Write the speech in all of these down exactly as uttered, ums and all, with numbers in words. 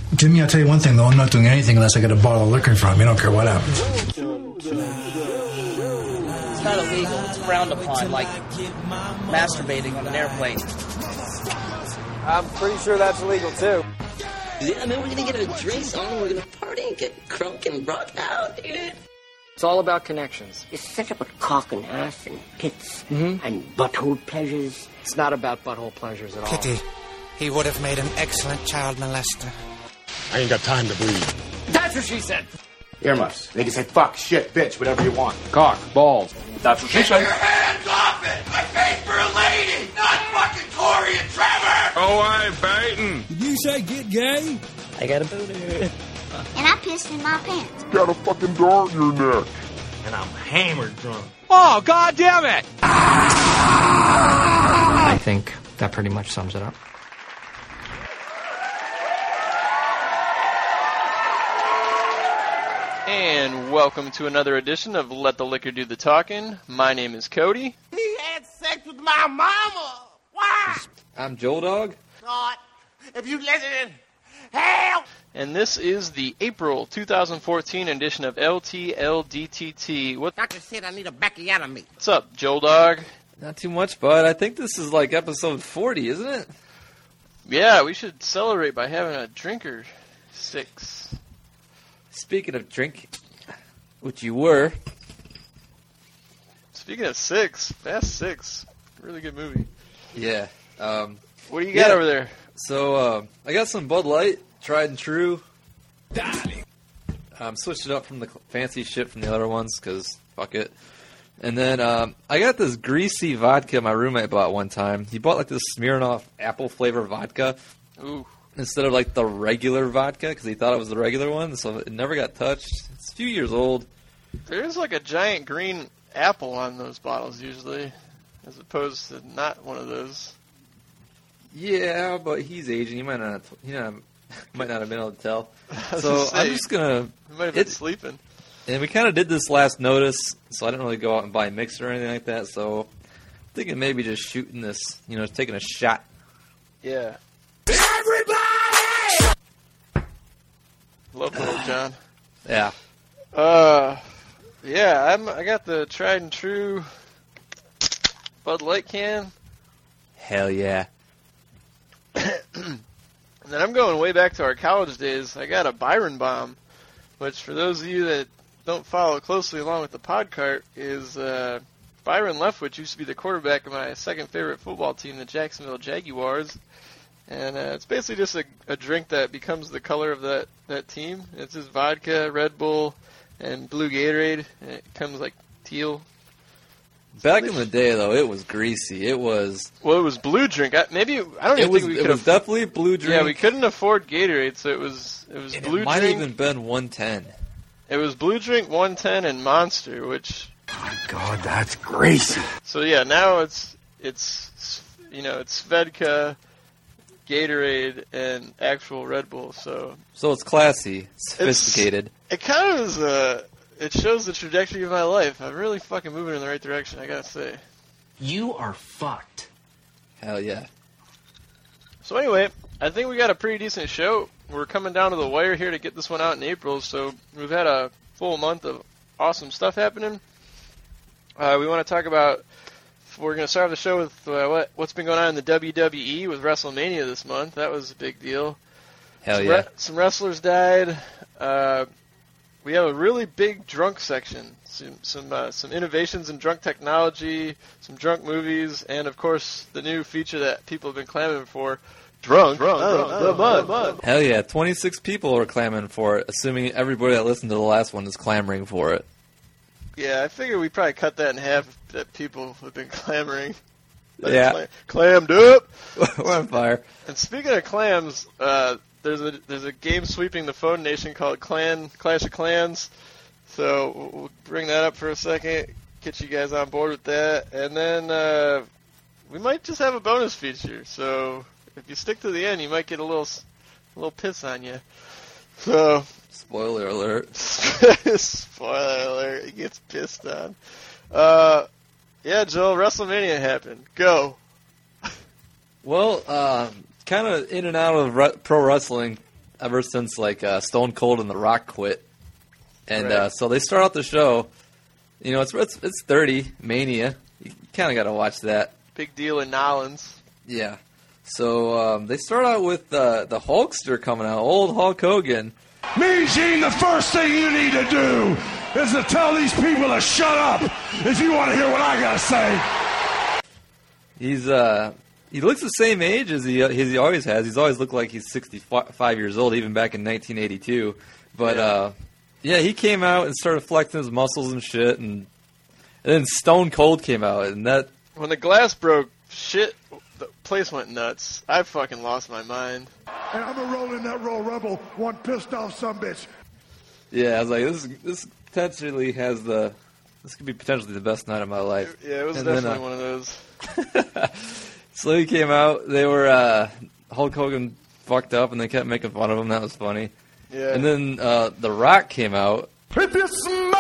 Jimmy, I'll tell you one thing, though. I'm not doing anything unless I get a bottle of liquor from you. I don't care what happens. It's not illegal. It's frowned upon, like masturbating on an airplane. I'm pretty sure that's illegal, too. Yeah, man, we're gonna get a drink on, we're gonna party and get crunk and rock out, dude. It's all about connections. It's set up with cock and ass and tits mm-hmm. and butthole pleasures. It's not about butthole pleasures at all. Pity. He would have made an excellent child molester. I ain't got time to bleed. That's what she said. Earmuffs. They can say fuck, shit, bitch, whatever you want. Cock, balls. That's what she said. Get your hands off it! I paid for a lady, not fucking Corey and Trevor! Oh, I biting. Did you say get gay? I got a booter. And I pissed in my pants. Got a fucking dart in your neck. And I'm hammered drunk. Oh, God damn it! I think that pretty much sums it up. And welcome to another edition of Let the Liquor Do the Talking. My name is Cody. He had sex with my mama. Why? I'm Joel Dog. God, if you listen, hell. And this is the April two thousand fourteen edition of L T L D T T. What? Doctor said I need a backiotomy. What's up, Joel Dog? Not too much, bud. I think this is like episode forty, isn't it? Yeah, we should celebrate by having a drinker six. Speaking of drink, which you were. Speaking of six, Fast Six, really good movie. Yeah. Um, what do you got yeah. over there? So uh, I got some Bud Light, tried and true. Um, switched it up from the fancy shit from the other ones because fuck it. And then um, I got this greasy vodka my roommate bought one time. He bought like this Smirnoff apple flavor vodka. Ooh. Instead of like the regular vodka, because he thought it was the regular one, so it never got touched. It's a few years old. There's like a giant green apple on those bottles usually, as opposed to not one of those. Yeah, but he's Asian. He might not. He not, might not have been able to tell. So say, I'm just gonna. He might have been it, sleeping. And we kind of did this last notice, so I didn't really go out and buy a mixer or anything like that. So I'm thinking maybe just shooting this, you know, taking a shot. Yeah. Everybody! Love Little John. Yeah. Uh, yeah, I'm, I got the tried and true Bud Light can. Hell yeah. And then I'm going way back to our college days. I got a Byron Bomb, which for those of you that don't follow closely along with the podcart is uh, Byron Leftwich used to be the quarterback of my second favorite football team, the Jacksonville Jaguars. And uh, it's basically just a, a drink that becomes the color of that, that team. It's just vodka, Red Bull, and blue Gatorade. And it comes like teal. It's Back delicious. in the day, though, it was greasy. It was... Well, it was blue drink. I, maybe, I don't even it was, think we it could was have... definitely blue drink. Yeah, we couldn't afford Gatorade, so it was it was and blue it might drink. have even been one ten. It was blue drink, one ten, and Monster, which... My God, that's greasy. So, yeah, now it's, it's you know, it's Svedka... Gatorade and actual Red Bull, so so it's classy, sophisticated. It's, it kind of is. Uh, it shows the trajectory of my life. I'm really fucking moving in the right direction. I gotta say. You are fucked. Hell yeah. So anyway, I think we got a pretty decent show. We're coming down to the wire here to get this one out in April, so we've had a full month of awesome stuff happening. Uh, we want to talk about. We're going to start the show with uh, what, what's been going on in the W W E with WrestleMania this month. That was a big deal. Hell some yeah. Re- some wrestlers died. Uh, we have a really big drunk section. Some some, uh, some innovations in drunk technology, some drunk movies, and, of course, the new feature that people have been clamoring for, drunk, drunk, oh, drunk, oh, the mud. mud. Hell yeah. twenty-six people are clamoring for it, assuming everybody that listened to the last one is clamoring for it. Yeah, I figure we probably cut that in half that people have been clamoring. Yeah. Clam- clammed up. We're on fire. And speaking of clams, uh, there's a there's a game sweeping the phone nation called Clan Clash of Clans. So we'll, we'll bring that up for a second, get you guys on board with that, and then uh, we might just have a bonus feature. So if you stick to the end, you might get a little a little piss on you. So. Spoiler alert. Spoiler alert. He gets pissed on. Uh, yeah, Joel, WrestleMania happened. Go. Well, uh, kind of in and out of re- pro wrestling ever since like uh, Stone Cold and The Rock quit, and Right. uh, so they start out the show. You know, it's it's, it's thirty Mania. You kind of got to watch that. Big deal in Nolans. Yeah. So um, they start out with uh, the Hulkster coming out, old Hulk Hogan. Mean Gene, the first thing you need to do is to tell these people to shut up if you want to hear what I got to say. He's uh he looks the same age as he as he always has. He's always looked like he's sixty-five years old, even back in nineteen eighty-two. But Yeah. uh, yeah, he came out and started flexing his muscles and shit, and, and then Stone Cold came out, and that When the glass broke, shit, the place went nuts. I fucking lost my mind. And I'm a rolling that roll rebel, one pissed off sumbitch. yeah, I was like, this this potentially has the this could be potentially the best night of my life. Yeah, it was And then, definitely uh, one of those. So he came out. They were uh, Hulk Hogan fucked up, and they kept making fun of him. That was funny. Yeah. And then uh, The Rock came out. If you smell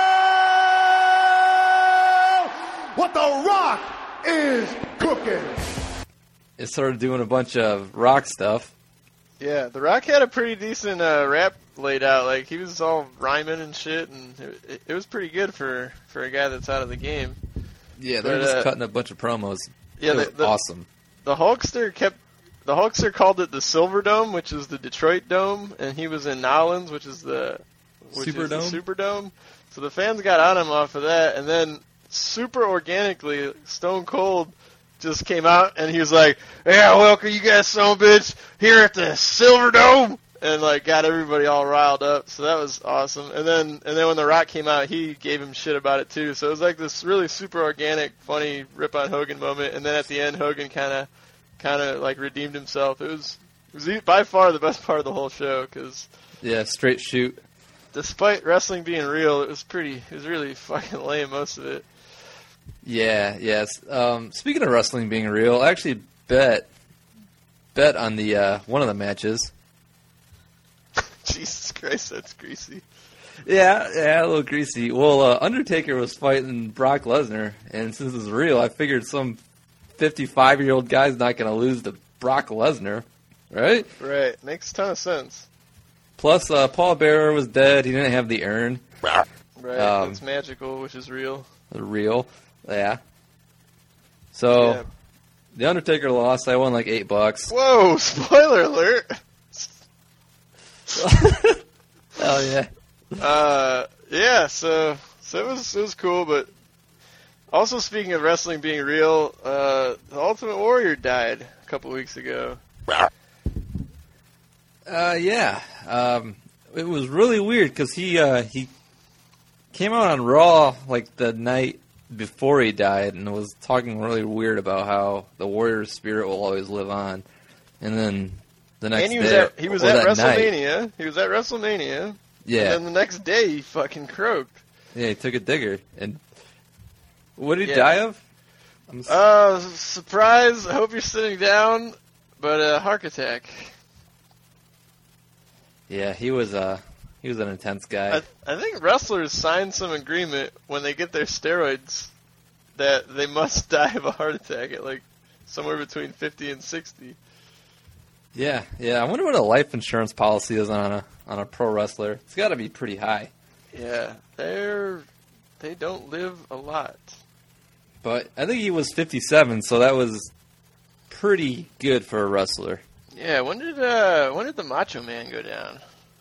what The Rock is cooking. It started doing a bunch of rock stuff. Yeah, The Rock had a pretty decent uh, rap laid out. Like, he was all rhyming and shit, and it, it, it was pretty good for, for a guy that's out of the game. Yeah, they're But, just uh, cutting a bunch of promos. Yeah, It was the, the, awesome. The Hulkster kept... The Hulkster called it the Silver Dome, which is the Detroit Dome, and he was in Nolans, which is the... Which is the Superdome? Superdome. So the fans got on him off of that, and then super organically, Stone Cold just came out, and he was like, yeah, welcome you guys, son of a bitch, here at the Silver Dome, and like got everybody all riled up. So that was awesome. And then and then when The Rock came out, he gave him shit about it too. So it was like this really super organic, funny rip on Hogan moment. And then at the end, Hogan kind of kind of like redeemed himself. It was it was by far the best part of the whole show because Yeah, straight shoot. despite wrestling being real, it was pretty. It was really fucking lame most of it. Yeah, yes. Um, speaking of wrestling being real, I actually bet bet on the uh, one of the matches. Jesus Christ, that's greasy. Yeah, yeah, a little greasy. Well, uh, Undertaker was fighting Brock Lesnar, and since it's real, I figured some fifty-five-year-old guy's not going to lose to Brock Lesnar, right? Right, makes a ton of sense. Plus, uh, Paul Bearer was dead. He didn't have the urn. Right, Um, that's magical, which is real. Real, yeah. So, Yeah. the Undertaker lost. I won like eight bucks. Whoa! Spoiler alert. Oh yeah. Uh, yeah. So, so it was it was cool, but also speaking of wrestling being real, uh, the Ultimate Warrior died a couple weeks ago. Uh, yeah. Um, it was really weird because he uh, he came out on Raw like the night before he died and was talking really weird about how the Warrior spirit will always live on. And then the next and he was day, at he was or at that night- WrestleMania. He was at WrestleMania. Yeah. And then the next day he fucking croaked. Yeah, he took a digger. And what did he Yeah. die of? I'm s- Uh, surprise! I hope you're sitting down, but a uh, heart attack. yeah, he was uh he was an intense guy. I, I think wrestlers sign some agreement when they get their steroids that they must die of a heart attack at like somewhere between fifty and sixty. Yeah, yeah. I wonder what a life insurance policy is on a on a pro wrestler. It's got to be pretty high. Yeah, they're they don't live a lot. But I think he was fifty-seven, so that was pretty good for a wrestler. Yeah, when did uh when did the Macho Man go down?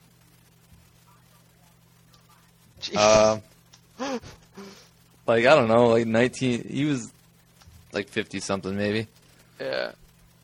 Uh, like I don't know, like nineteen. He was like fifty something, maybe. Yeah.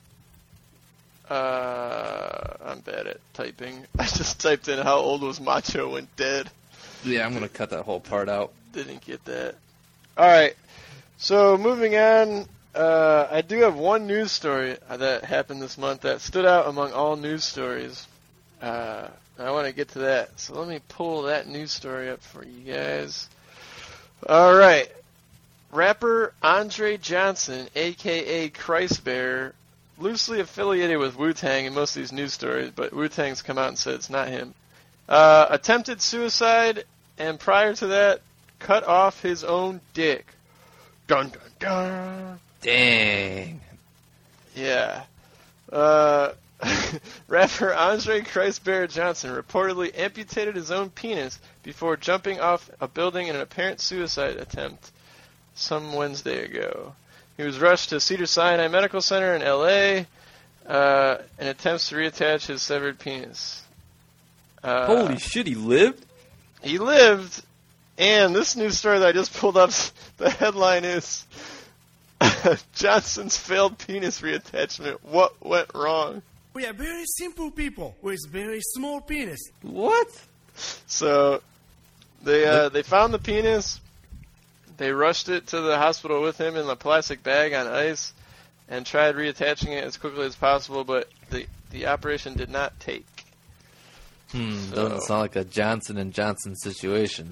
Uh, I'm bad at typing. I just typed in how old was Macho when dead. Yeah, I'm gonna cut that whole part out. Didn't get that. All right. So moving on, uh, I do have one news story that happened this month that stood out among all news stories. Uh, I want to get to that. So let me pull that news story up for you guys. All right. Rapper Andre Johnson, a k a. Christbearer, loosely affiliated with Wu-Tang in most of these news stories, but Wu-Tang's come out and said it's not him, uh, attempted suicide, and prior to that, cut off his own dick. Dun dun dun. Dang. Yeah. Uh, Rapper Andre Christ Barrett Johnson reportedly amputated his own penis before jumping off a building in an apparent suicide attempt some Wednesday ago. He was rushed to Cedars-Sinai Medical Center in L A uh, in attempts to reattach his severed penis. Uh, Holy shit, he lived? He lived, and this news story that I just pulled up, the headline is Johnson's failed penis reattachment. What went wrong? We are very simple people with very small penis. What? So they uh, they found the penis. They rushed it to the hospital with him in a plastic bag on ice and tried reattaching it as quickly as possible, but the the operation did not take. Hmm, So- doesn't sound like a Johnson and Johnson situation.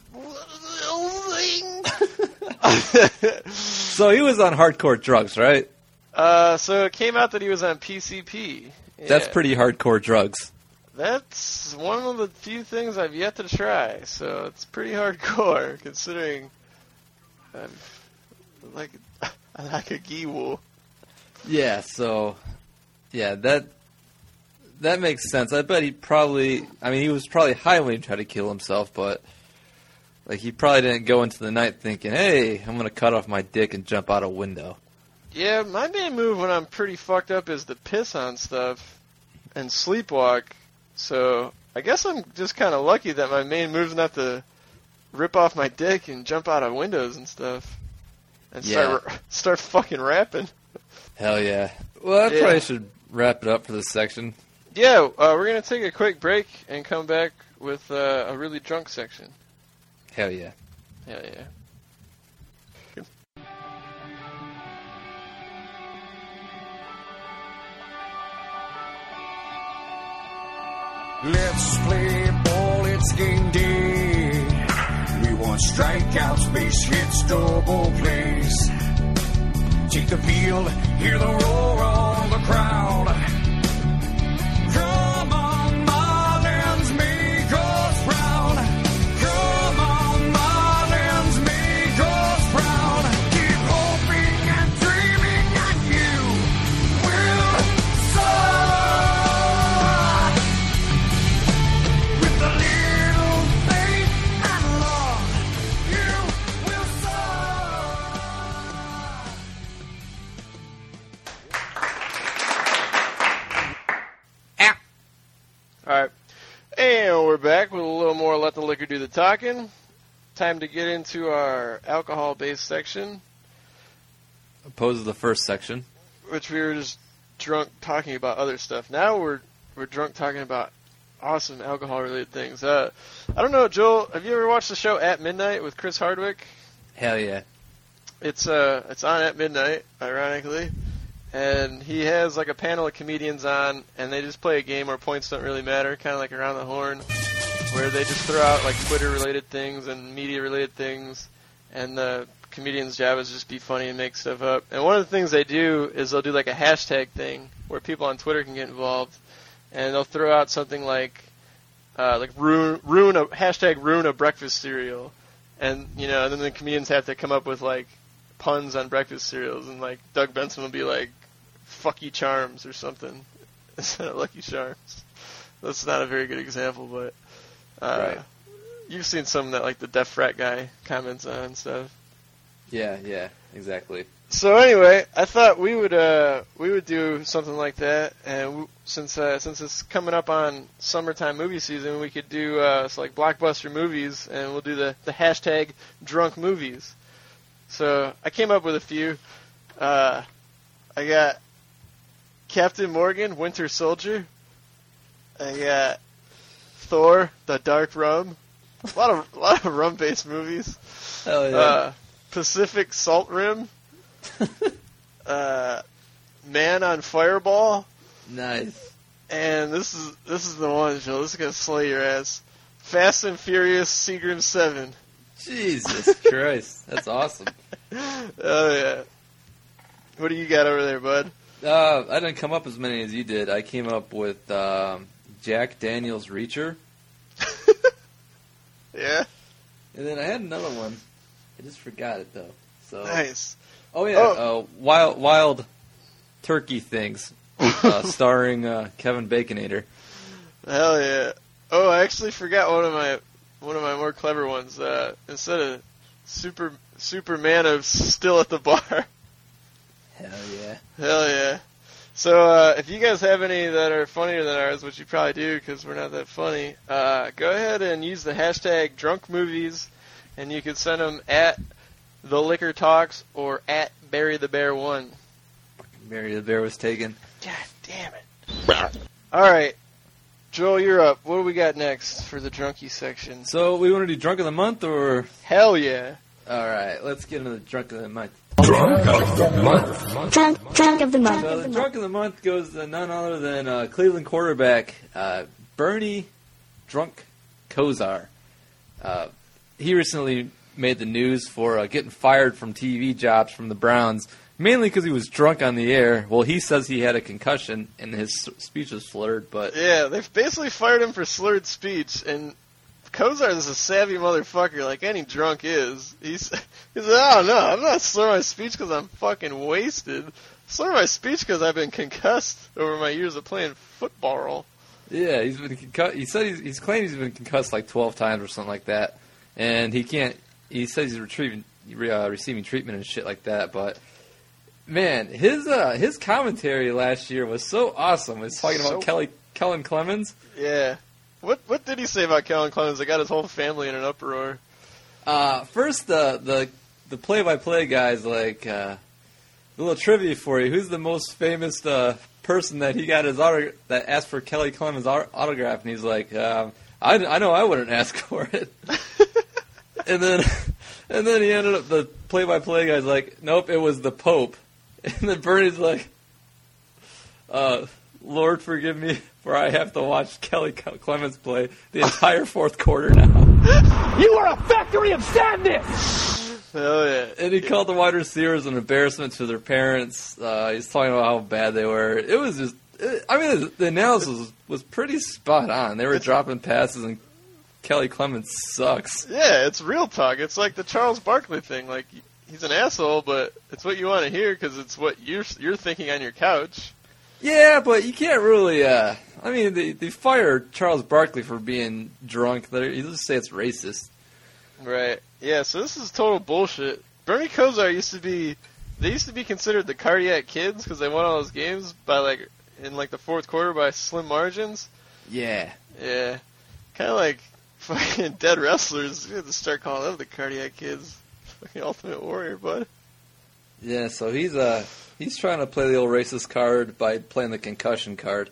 So he was on hardcore drugs, right? Uh, so it came out that he was on P C P. Yeah. That's pretty hardcore drugs. That's one of the few things I've yet to try, so it's pretty hardcore considering I'm like I like a Giwool. Yeah, so yeah, that that makes sense. I bet he probably I mean he was probably high when he tried to kill himself, but like he probably didn't go into the night thinking, "Hey, I'm going to cut off my dick and jump out a window." Yeah, my main move when I'm pretty fucked up is to piss on stuff and sleepwalk. So I guess I'm just kind of lucky that my main move's not to rip off my dick and jump out of windows and stuff and start Yeah. start fucking rapping. Hell yeah. Well, I Yeah. probably should wrap it up for this section. Yeah, uh, we're gonna take a quick break and come back with uh, a really drunk section. Hell yeah. Hell yeah. Let's play ball, it's game day. We want strikeouts, base hits, double plays. Take the field, hear the roar of the crowd. Come on, Marlins, make us proud. Come on, Marlins, make us proud. Keep hoping and dreaming that you will soar. With a little faith and love, you will Alright. And we're back with a little more Let the Liquor Do the Talking. Time to get into our alcohol-based section, Opposed to the first section. which we were just drunk talking about other stuff. Now we're we're drunk talking about awesome alcohol-related things. Uh, I don't know, Joel, have you ever watched the show At Midnight with Chris Hardwick? Hell yeah. It's uh, it's on at midnight, ironically, and he has like a panel of comedians on, and they just play a game where points don't really matter, kind of like Around the Horn, where they just throw out like Twitter-related things and media-related things, and the comedian's job is just be funny and make stuff up. And one of the things they do is they'll do like a hashtag thing where people on Twitter can get involved, and they'll throw out something like uh, like ruin, ruin a hashtag ruin a breakfast cereal, and you know, and then the comedians have to come up with like puns on breakfast cereals, and like Doug Benson will be like "fucky charms" or something instead of Lucky Charms. That's not a very good example, but uh, Right. you've seen some that like the Deaf Frat guy comments on and stuff. Yeah, yeah, exactly. So anyway, I thought we would uh, we would do something like that, and w- since uh, since it's coming up on summertime movie season, we could do uh, so like blockbuster movies, and we'll do the, the hashtag drunk movies. So I came up with a few. Uh, I got Captain Morgan, Winter Soldier. I got Thor, The Dark Rum. A lot of a lot of rum-based movies. Hell yeah. Uh, Pacific Salt Rim. uh, Man on Fireball. Nice. And this is this is the one, Joe. This is gonna slay your ass. Fast and Furious Seagram Seven. Jesus Christ, that's awesome. Oh yeah. What do you got over there, bud? Uh, I didn't come up as many as you did. I came up with um, Jack Daniel's Reacher. Yeah. And then I had another one. I just forgot it though. So Nice. Oh yeah, Oh. Uh, wild wild turkey things. uh, starring uh, Kevin Baconator. Hell yeah! Oh, I actually forgot one of my one of my more clever ones. Uh, instead of Super Superman of Still at the Bar. Hell yeah! Hell yeah! So uh, if you guys have any that are funnier than ours, which you probably do because we're not that funny, uh, go ahead and use the hashtag Drunk Movies, and you can send them at The Liquor Talks or at Barry the Bear One. Barry the Bear was taken. God damn it! All right. Joel, you're up. What do we got next for the drunkie section? So, we want to do Drunk of the Month, or? Hell yeah. Alright, let's get into the Drunk of the Month. Drunk of the Month. Drunk, drunk of the Month. So, the Drunk of the Month goes to none other than uh, Cleveland quarterback uh, Bernie Drunk Kosar. Uh, he recently made the news for uh, getting fired from T V jobs from the Browns, mainly because he was drunk on the air. Well, he says he had a concussion and his speech was slurred, but... Yeah, they've basically fired him for slurred speech, and Kosar is a savvy motherfucker, like any drunk is. He's, he's like, oh no, I'm not slurring my speech because I'm fucking wasted. I'm slurring my speech because I've been concussed over my years of playing football. Yeah, he's been concussed. He said he's, he's claimed he's been concussed like twelve times or something like that, and he can't... He says he's retrieving, uh, receiving treatment and shit like that, but... Man, his uh, his commentary last year was so awesome. He was talking So- about Kelly Kellen Clemens. Yeah. What what did he say about Kellen Clemens? They got his whole family in an uproar. Uh, first, the the the play-by-play guy's like, uh, a little trivia for you. Who's the most famous uh, person that he got his auto- that asked for Kelly Clemens' au- autograph? And he's like, um, I, I know I wouldn't ask for it. and then and then he ended up, the play-by-play guy's like, nope, it was the Pope. And then Bernie's like, uh, Lord forgive me, for I have to watch Kelly Clemens play the entire fourth quarter now. You are a factory of sadness! Oh, yeah. And he called the wide receivers an embarrassment to their parents. Uh, he's talking about how bad they were. It was just, it, I mean, the, the analysis was, was pretty spot on. They were dropping passes, and Kelly Clemens sucks. Yeah, it's real talk. It's like the Charles Barkley thing. Like, he's an asshole, but it's what you want to hear because it's what you're you're thinking on your couch. Yeah, but you can't really. Uh, I mean, they they fired Charles Barkley for being drunk. They you just say it's racist. Right. Yeah. So this is total bullshit. Bernie Kosar used to be. They used to be considered the cardiac kids because they won all those games by like in like the fourth quarter by slim margins. Yeah. Yeah. Kind of like fucking dead wrestlers. We have to start calling them the cardiac kids. Fucking Ultimate Warrior, bud. Yeah, so he's uh he's trying to play the old racist card by playing the concussion card.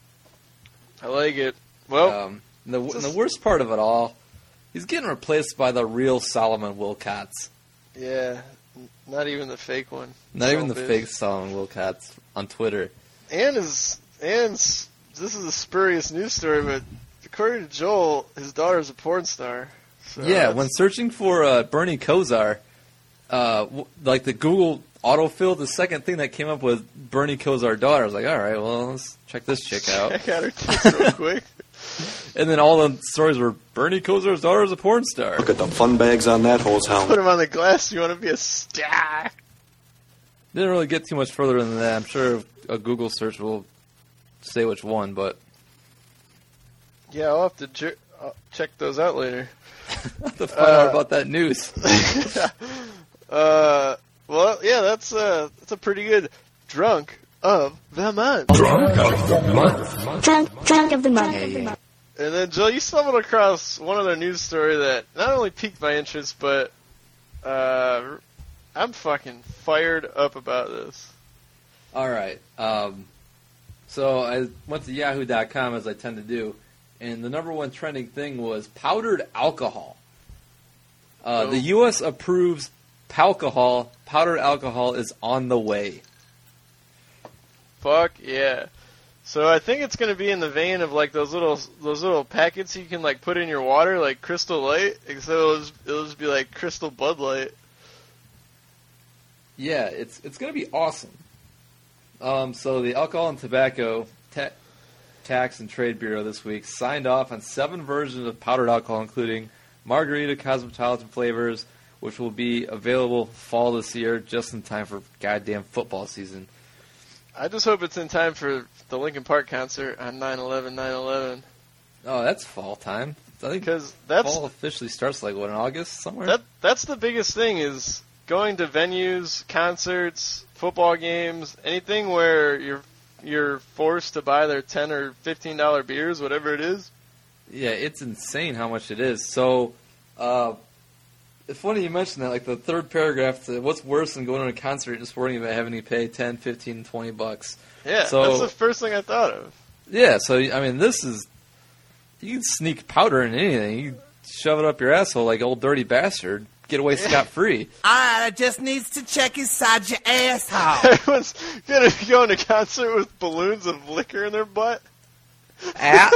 I like it. Well, um, and the, and the worst part of it all, he's getting replaced by the real Solomon Wilcots. Yeah, not even the fake one. Not even the Bitch. fake Solomon Wilcots on Twitter. And is and s- this is a spurious news story, but according to Joel, his daughter's a porn star. So Yeah, that's- when searching for uh, Bernie Kosar, uh, w- like the Google autofill, the second thing that came up was Bernie Kosar daughter. I was like, all right, well, let's check this chick out. Check out her tits real quick. And then all the stories were Bernie Kosar's daughter is a porn star. Look at the fun bags on that hole's helmet. Put him on the glass. You want to be a star? Didn't really get too much further than that. I'm sure a Google search will say which one, but Yeah, I'll have to jer- I'll check those out later. I'll have to find out about that news. uh, well, yeah, that's uh, that's a pretty good drunk of the month. Drunk of the Month. Drunk, drunk of the Month. Yeah, yeah. And then, Jill, you stumbled across one other news story that not only piqued my interest, but uh, I'm fucking fired up about this. All right. Um, so I went to yahoo dot com, as I tend to do, and the number one trending thing was powdered alcohol. Uh, Oh. The U S approves palcohol. Powdered alcohol is on the way. Fuck yeah! So I think it's gonna be in the vein of like those little those little packets you can like put in your water, like Crystal Light. Except it'll just, it'll just be like Crystal Bud Light. Yeah, it's it's going to be awesome. Um, so the Alcohol and Tobacco Ta- Tax and Trade Bureau this week signed off on seven versions of powdered alcohol, including margarita cosmopolitan flavors, which will be available fall this year, just in time for goddamn football season. I just hope it's in time for the Linkin Park concert on nine eleven nine eleven. Oh, that's fall time. I think because that's fall officially starts like what in August somewhere. That that's the biggest thing is going to venues, concerts, football games, anything where you're you're forced to buy their ten or fifteen dollar beers, whatever it is. Yeah, it's insane how much it is. So, uh, it's funny you mentioned that. Like the third paragraph, to, what's worse than going to a concert and just worrying about having to pay ten, fifteen, twenty bucks? Yeah, so, that's the first thing I thought of. Yeah, so I mean, this is you can sneak powder in anything. You can shove it up your asshole like old dirty bastard. Get away scot free. I just needs to check inside your asshole. Everyone's gonna go to concert with balloons of liquor in their butt. Ah.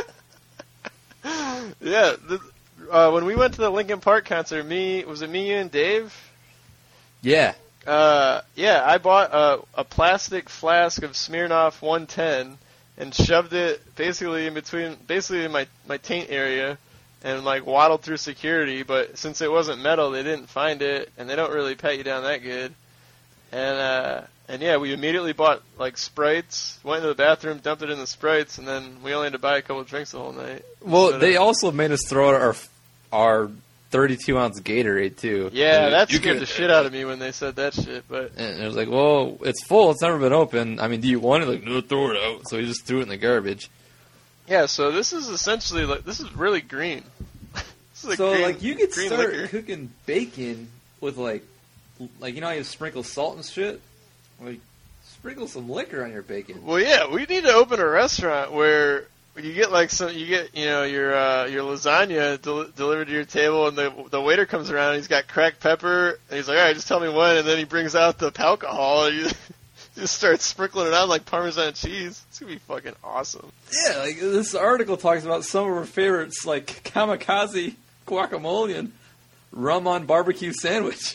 Yeah, the, uh, when we went to the Linkin Park concert, me was it me, you, and Dave? Yeah. Uh, yeah, I bought a, a plastic flask of Smirnoff one ten and shoved it basically in between, basically in my my taint area, and like waddled through security. But since it wasn't metal, they didn't find it, and they don't really pat you down that good. And uh, and yeah, we immediately bought like Sprites, went into the bathroom, dumped it in the Sprites, and then we only had to buy a couple of drinks the whole night. Well, so they that, also made us throw out our our thirty-two ounce Gatorade too. Yeah, and that you scared could, the shit out of me when they said that shit. But and it was like, well, it's full. It's never been open. I mean, do you want it? Like, no, throw it out. So we just threw it in the garbage. Yeah, so this is essentially like this is really green. This is so green, like you could green start liquor. cooking bacon with like, like you know how you sprinkle salt and shit. Like, sprinkle some liquor on your bacon. Well, yeah, we need to open a restaurant where you get like some, you get you know your uh, your lasagna del- delivered to your table, and the the waiter comes around, and he's got cracked pepper, and he's like, all right, just tell me when, and then he brings out the alcohol, and you just start sprinkling it on like Parmesan cheese. It's gonna be fucking awesome. Yeah, like this article talks about some of our favorites, like kamikaze guacamole and rum on barbecue sandwich.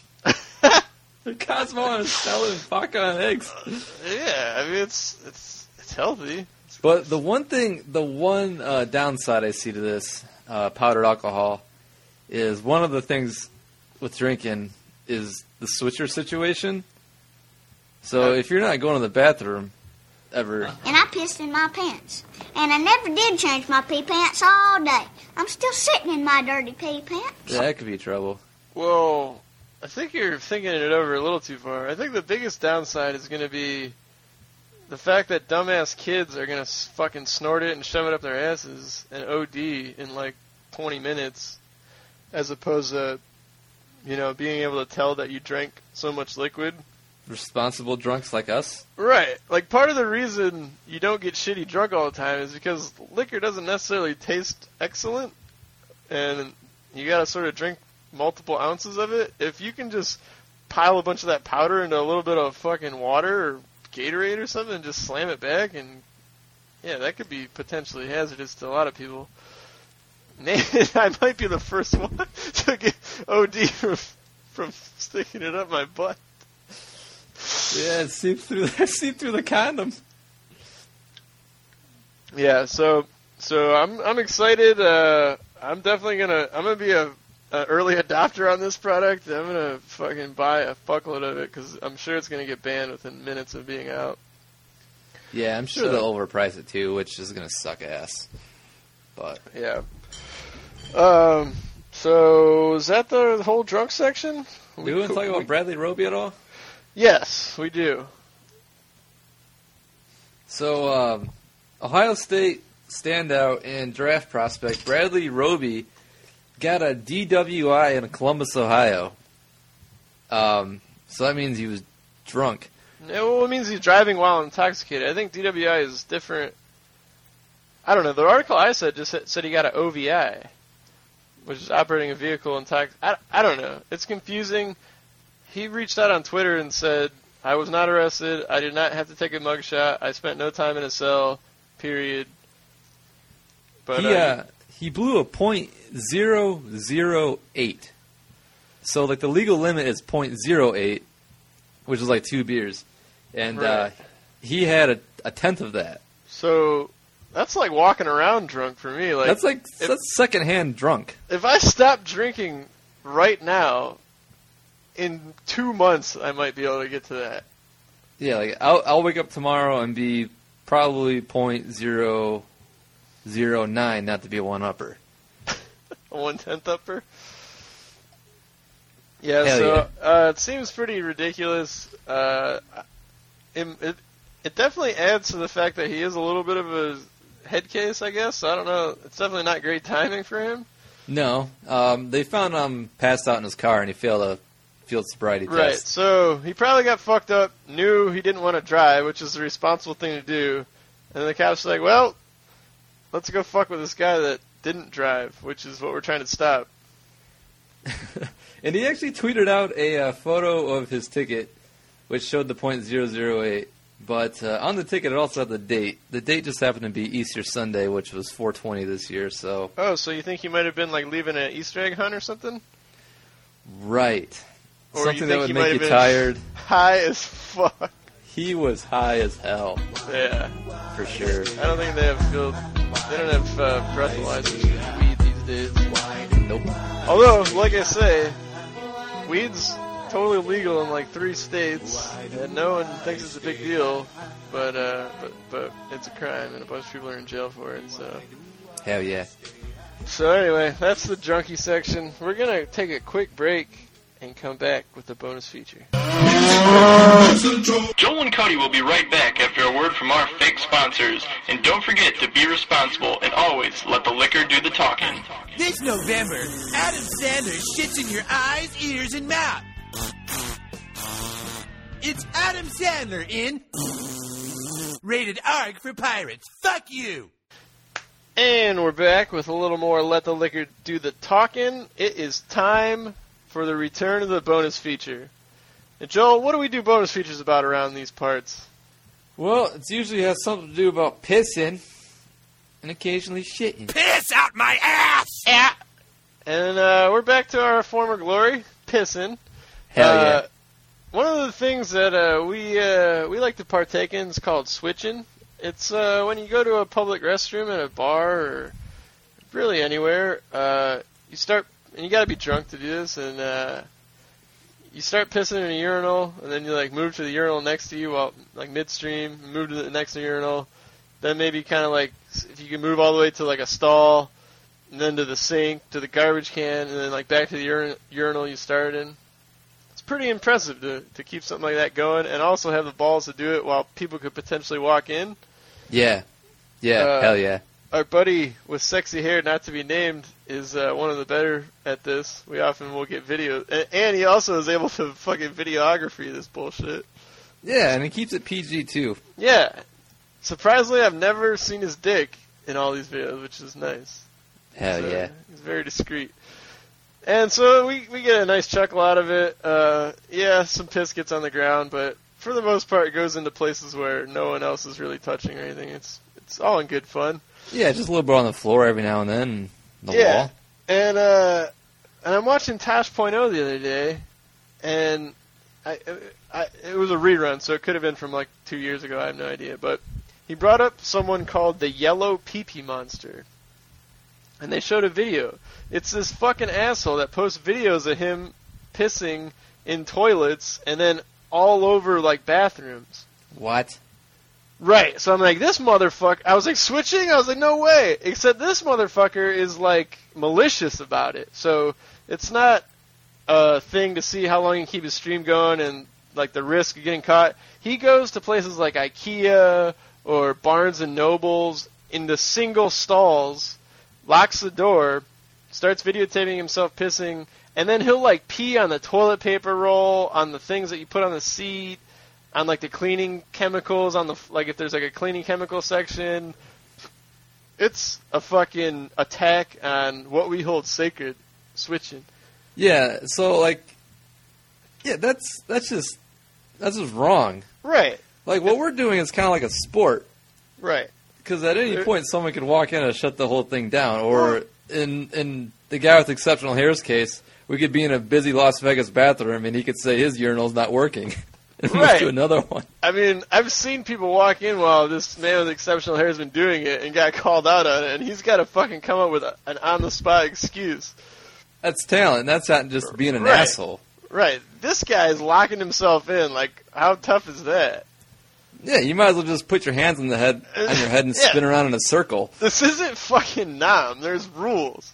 Cosmo on a salad and vodka on eggs. Yeah, I mean it's it's it's healthy. It's But the one thing, the one uh, downside I see to this uh, powdered alcohol is one of the things with drinking is the switcher situation. So if you're not going to the bathroom ever, And I pissed in my pants. And I never did change my pee pants all day. I'm still sitting in my dirty pee pants. yeah, that could be trouble. Well, I think you're thinking it over a little too far. I think the biggest downside is going to be the fact that dumbass kids are going to fucking snort it and shove it up their asses and O D in like twenty minutes, as opposed to, you know, being able to tell that you drank so much liquid. Responsible drunks like us. Right. Like, part of the reason you don't get shitty drunk all the time is because liquor doesn't necessarily taste excellent, and you got to sort of drink multiple ounces of it. If you can just pile a bunch of that powder into a little bit of fucking water or Gatorade or something and just slam it back, and yeah, that could be potentially hazardous to a lot of people. I might be the first one to get O D from, from sticking it up my butt. Yeah, it seeped through. It seeped through the condom. Yeah, so so I'm I'm excited. Uh, I'm definitely gonna I'm gonna be a, a early adopter on this product. I'm gonna fucking buy a fuckload of it because I'm sure it's gonna get banned within minutes of being out. Yeah, I'm sure So- they'll overprice it too, which is gonna suck ass. But Yeah. Um. So is that the whole drunk section? do we want to talk we- about Bradley Roby at all? Yes, we do. So, um, Ohio State standout and draft prospect Bradley Roby got a D W I in Columbus, Ohio. Um, so that means he was drunk. Yeah, well, it means he's driving while intoxicated. I think D W I is different. I don't know. The article I said just said, said he got an O V I, which is operating a vehicle intox. I, I don't know. It's confusing. He reached out on Twitter and said, I was not arrested. I did not have to take a mugshot. I spent no time in a cell, period. But he, uh, uh, he blew a point zero zero eight. So, like, the legal limit is point zero eight, which is like two beers. And uh, Right. he had a, a tenth of that. So that's like walking around drunk for me. Like That's like if, that's secondhand drunk. if I stop drinking right now, in two months I might be able to get to that. Yeah, like I'll I'll wake up tomorrow and be probably point zero zero nine, not to be a one upper. A one tenth upper. Yeah, Hell so yeah. Uh, it seems pretty ridiculous. Uh, it, it it definitely adds to the fact that he is a little bit of a head case, I guess. I don't know. It's definitely not great timing for him. No, um, they found him passed out in his car, and he failed a field sobriety Right, test. so he probably got fucked up, knew he didn't want to drive, which is the responsible thing to do, and the cops were like, well, let's go fuck with this guy that didn't drive, which is what we're trying to stop. And he actually tweeted out a uh, photo of his ticket, which showed the point zero zero eight. But uh, on the ticket, it also had the date. The date just happened to be Easter Sunday, which was four twenty this year. So Oh, so you think he might have been like leaving an Easter egg hunt or something? Right. Or Something you that think would he make might you have been tired. High as fuck. He was high as hell. Yeah. For sure. I don't think they have field. They don't have uh, breathalyzers for weed these days. Nope. Although, like I say, weed's totally legal in like three states, and no one thinks it's a big deal. But uh, but but it's a crime, and a bunch of people are in jail for it. So. Hell yeah. So anyway, that's the junkie section. We're gonna take a quick break and come back with the bonus feature. Joel and Cody will be right back after a word from our fake sponsors. And don't forget to be responsible and always let the liquor do the talking. This November, Adam Sandler shits in your eyes, ears, and mouth. It's Adam Sandler in Rated R for Pirates. Fuck you! And we're back with a little more Let the Liquor Do the Talking. It is time for the return of the bonus feature. And Joel, what do we do bonus features about around these parts? Well, it usually has something to do about pissing and occasionally shitting. Piss out my ass! Yeah. And uh, we're back to our former glory, pissing. Hell uh, yeah. One of the things that uh, we uh, we like to partake in is called switching. It's uh, when you go to a public restroom at a bar or really anywhere, uh, you start, and you got to be drunk to do this, and uh, you start pissing in a urinal, and then you like move to the urinal next to you while like midstream, move to the next urinal, then maybe kind of like if you can move all the way to like a stall, and then to the sink, to the garbage can, and then like back to the urin- urinal you started in. It's pretty impressive to to keep something like that going, and also have the balls to do it while people could potentially walk in. Yeah. Yeah, Uh, hell yeah. Our buddy with sexy hair, not to be named, is uh, one of the better at this. We often will get video, and, and he also is able to fucking videography this bullshit. Yeah, and he keeps it P G too. Yeah. Surprisingly, I've never seen his dick in all these videos, which is nice. Hell So, yeah. He's very discreet. And so we we get a nice chuckle out of it. Uh, yeah, some piss gets on the ground, but for the most part, it goes into places where no one else is really touching or anything. It's it's all in good fun. Yeah, just a little bit on the floor every now and then, and the yeah. wall. And uh, and I'm watching Tosh point oh the other day, and I, I it was a rerun, so it could have been from like two years ago. I have no idea, but he brought up someone called the Yellow Pee Pee Monster, and they showed a video. It's this fucking asshole that posts videos of him pissing in toilets and then all over like bathrooms. What? Right. So I'm like, this motherfucker. I was like switching. I was like, no way. Except this motherfucker is like malicious about it. So it's not a thing to see how long he can keep his stream going and like the risk of getting caught. He goes to places like IKEA or Barnes and Nobles into single stalls, locks the door, starts videotaping himself pissing, and then he'll like pee on the toilet paper roll, on the things that you put on the seat, on like the cleaning chemicals, on the like if there's like a cleaning chemical section. It's a fucking attack on what we hold sacred, switching. Yeah, so like, yeah, that's that's just that's just wrong. Right. Like what we're doing is kind of like a sport. Right. Because at any point someone could walk in and shut the whole thing down, or in in the guy with exceptional hair's case, we could be in a busy Las Vegas bathroom and he could say his urinal's not working. And Right. move to another one. I mean, I've seen people walk in while this man with exceptional hair has been doing it and got called out on it, and he's got to fucking come up with a, an on-the-spot excuse. That's talent. That's not just being an Right. asshole. Right. This guy is locking himself in. Like, how tough is that? Yeah, you might as well just put your hands on the head on your head and Yeah. spin around in a circle. This isn't fucking Nam. There's rules.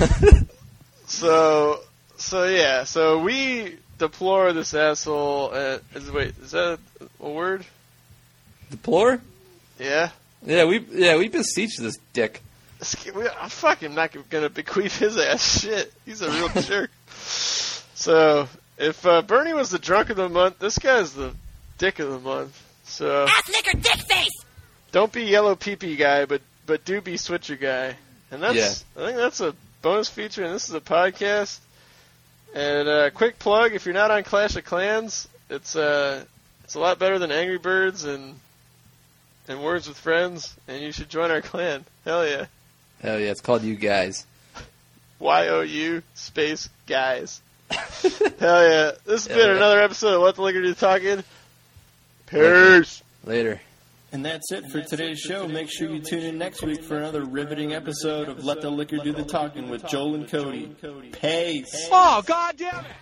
so, so yeah. So we deplore this asshole. Uh, is, wait, is that a word? Deplore? Yeah. Yeah, we yeah we beseech this dick. I'm fucking not gonna bequeath his ass shit. He's a real jerk. So, if uh, Bernie was the drunk of the month, this guy's the dick of the month. So, Ass liquor dick face! Don't be yellow pee-pee guy, but but do be switcher guy. And that's Yeah. I think that's a bonus feature, and this is a podcast. And uh, quick plug: if you're not on Clash of Clans, it's uh it's a lot better than Angry Birds and and Words with Friends, and you should join our clan. Hell yeah! Hell yeah, it's called You Guys. Y O U space guys. Hell yeah! This has been yeah. another episode of Let the Liquor Do the Talking. Peace. Later. And that's it for today's show. Make sure you tune in next week for another riveting episode of Let the Liquor Do the Talking with Joel and Cody. Peace. Oh, God damn it!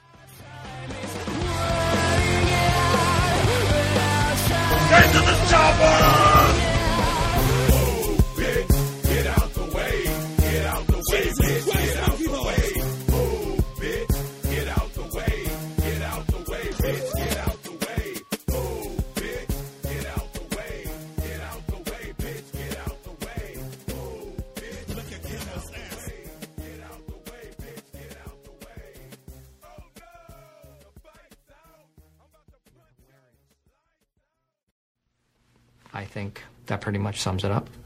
Get to the chopper! Move, bitch, get out the way. Get out the way, bitch, get out the way. Move, bitch, get out the way. Get out the way, bitch, get out the way. Move, bitch, get out the way. Get out the way, bitch, get out the way. Move, bitch, look at Kim's ass. Get out the way, bitch, get out the way. Oh no, the fight's out. I'm about to put I think that pretty much sums it up.